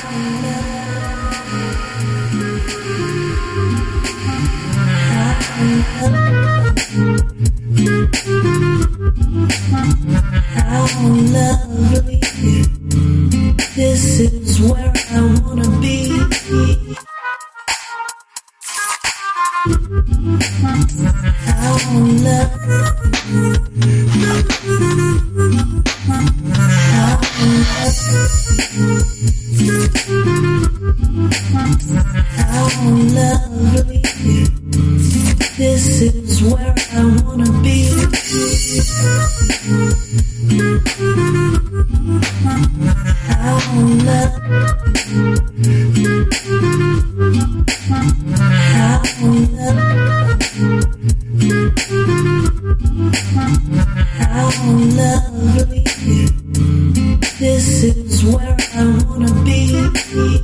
lovely. This is where I wanna be. How lovely. This is where I wanna be. How lovely. This is where I wanna be.